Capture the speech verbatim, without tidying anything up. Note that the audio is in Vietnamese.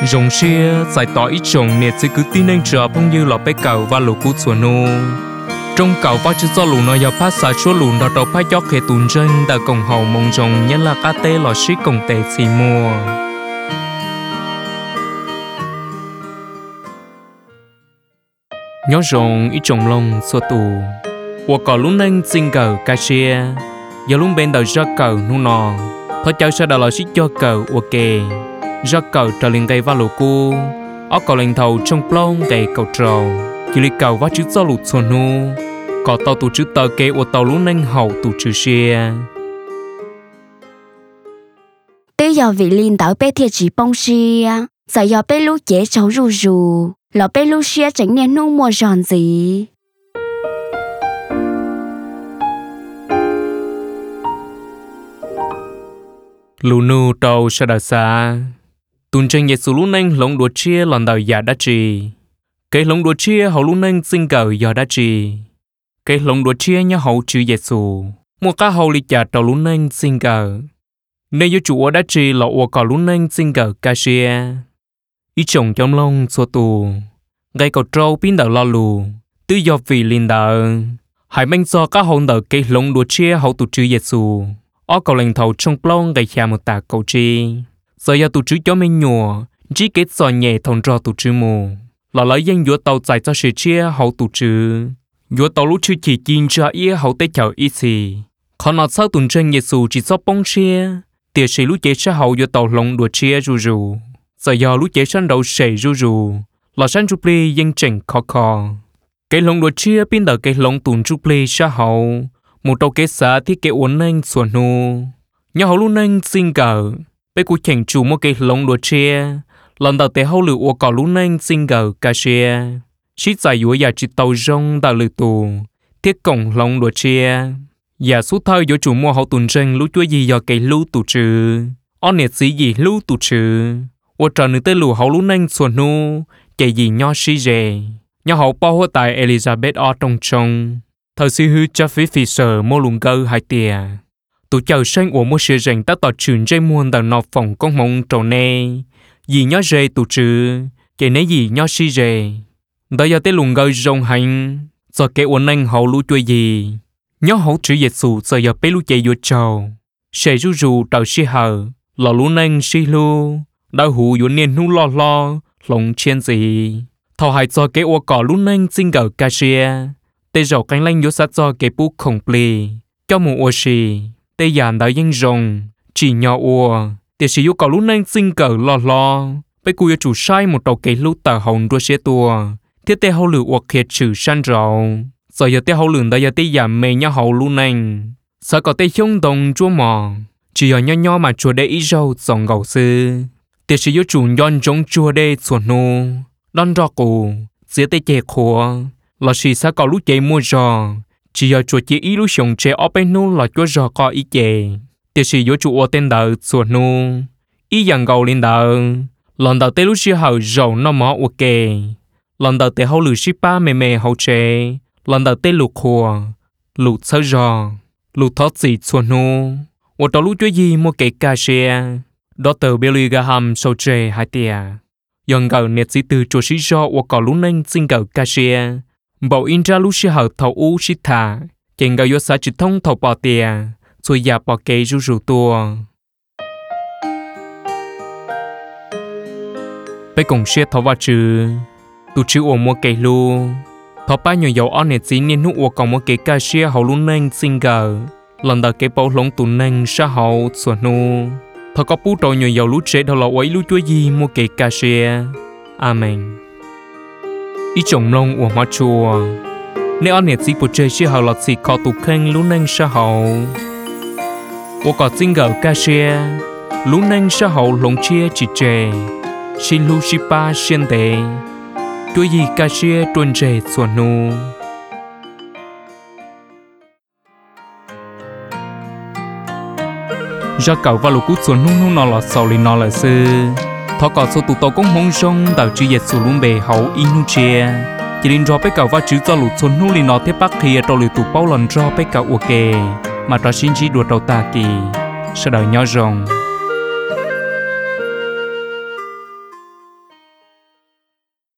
rồng xia giải tỏa ít trồng nè chỉ cứ tin anh chờ phong như lọ bé cầu và lũ cú chuột nô trong cầu và chữ do lũ nó giờ phát xả chúa lũ đó đầu phát gió khề tùn chân đã cổng hậu mong rồng nhất là cá tê lọ xí cổng tê xì mùa nhớ rồng ít trồng lông xua tù của cỏ lũ nâng xin cầu cá xia giờ lũ bên đầu ra cầu nu nò thôi cháu sẽ đào lọ xí cho cầu ok ra cầu trở lên cây và lũ cu ở cầu lên thầu trong plong cây cầu trầu chỉ lấy cầu và chữ do lụt xuân nu có tàu tụ chữ tờ kế của tàu lũ nâng hậu tụ chữ xia bây giờ vị linh đạo bé thiệt chỉ bông xia giờ giờ bé lũ dễ cháu rù rù lọ bé lũ xia chẳng nên nu mua giòn gì lũ nu tàu sẽ đào xa tuần tranh yesu lũ nâng lồng đuột chia lòn đầu giả đá trì cái lồng đuột chia hậu lũ nâng sinh cầu giờ đá trì cái lồng đuột chia nhớ hậu chữ yesu một cá hậu li chả tàu lũ nâng sinh cầu nên yêu chủ đá trì là ô cỏ lũ nâng sinh cầu cá xia ý chồng trong lông xua tù gây cầu trâu pin đầu lo lù tư do vì linh đạo hãy mang cho các hậu đầu cái lồng đuột chia hậu tụ chữ yesu ở cầu lệnh thầu trong plong gây ra một tà cầu chi giờ giờ tụ chữ cho mình nhùa chỉ kết sò nhẹ thòng trò tụ chữ mù là lấy danh vua tàu giải cho sự chia hậu tụ chữ vua tàu lúc chữ chỉ kinh cho ý hậu tế chào ý gì còn nó sau tuần tranh Giêsu chỉ so bông chia tiệt sĩ lúc chế sa hậu vua tàu lồng đuổi chia rù rù giờ giờ lúc chế săn đầu sẩy rù rù là săn chụp ly danh chỉnh khó khó cái lồng đuổi chia pin đỡ cái lồng tuần chụp ly sa hậu một tàu kế xã thì cái uốn nanh xuân nu nhà hậu lu nanh sinh cờ bây cụ chỉnh chủ một cái lồng đuổi chia lần đầu tiên hậu lửa uo cỏ lu nanh sinh cờ cà chia chỉ giải dũa nhà chỉ tàu rong đã lửa tù thiết cổng lồng đuổi chia nhà số thơ do chủ mua hậu tuần tranh lũ chúa gì do cái lũ tù trừ on nhiệt gì gì lũ tù trừ uo trò nữ tê lù hậu lu nanh xuân nu chạy gì nho xí rề nhà hậu bao hoa tại Elizabeth ở trong trong thời sĩ hư cho phí phí sở mô lùng cơ hai tìa tụ chào xanh của một sự rảnh ta tỏ trường dây muôn tàu nọ phòng con mong trầu nê gì nhó rê tụ trừ chạy nấy gì nhó xí rê đó giờ tới lùng gơi rong hành do kẻ uốn anh hậu lũ chui gì nhó hậu chữ dệt sù giờ giờ bé lũ chạy vô trầu sẽ rú rù tàu xí hờ lò lũ nanh xí lu đau hù vô niên nu lo lo lòng chiên gì thầu hại do kẻ uốn cỏ lũ nanh xin gở cà xia tê rau cánh lanh vô sát do kẻ bút khổng plì cho mù ô xì tê giàn đạo danh rồng chỉ nhỏ ua để sử dụng cả lúc nanh sinh cờ lo lo bây cùi chủ sai một tàu kẻ lúc tờ hồng đua xe tua thiết tê hậu lửa uộc khiệt trừ san rau giờ giờ tê hậu lửa đã giờ tê giảm mê nhau hậu lúc nanh sợ có tê hiông đồng chua mò chỉ ở nho nho mà chùa đê ý rau dòng gầu sư để sử dụng chủ nhon giống chùa đê chuột nô đón rò cụ giữa tê chè khua là chỉ sẽ có lúc chạy mua rò chỉ ở chuột chỉ ý lúc sống trẻ ở bên nô là chúa rò có ý chè để sử dụng chủ ở tên đời chuột nô ý dạng gầu lên đời lần đầu tiên lúc xưa hậu rầu nó mỏ ok lần đầu tiên hậu lử ship ba mềm mềm hậu trẻ lần đầu tiên lục khua lục sơ rò lục thoát gì chuột nô ở đó lúc chúa gì mua cái cà xe đó từ Billy Graham sâu trẻ hai tia dần gầu nét sĩ từ chuột sĩ rò ở cả lúc nâng xin gầu cà xe bảo in ra lúc xưa hậu thầu u shit thả chèn gầu yo sa chỉ thông thầu bỏ tia rồi giả bỏ cây rú rú tua bây cùng xe thầu vào chữ tụ chữ ổ mua cây lu thầu ba nhiều dầu on nét sĩ nên hút ổ còn mua cây cà xe hậu lúc nâng xin gầu lần đầu cái bao lông tụ nâng sa hậu xuân nu thầu có bút đầu nhiều dầu lú chế đầu là ấy lú chúa gì mua cây cà xe amen ý chồng lông của hoa chùa nếu anh nhiệt sĩ bộ chơi sẽ hậu lọt xì khó tụ khen lú nâng sa hậu của có tinh gạo ca xe lú nâng sa hậu lồng chia chỉ chè xin lú si pa xuyên tế đôi gì ca xe tuần chè xuân nu ra cậu và lũ cút xuân nu nu nọ lọt sầu lì nọ là sư thọ có số tụ tàu công mong sông đào chữ dệt sù lún bề hậu inu chia chỉ linh cho bé cậu và chữ cho lụt xuân nu lì nọ thế bắc kia trâu lì tụ bao lần cho bé cậu ok mà cho xin chỉ đuổi đầu ta kỳ sau đời nhỏ rồng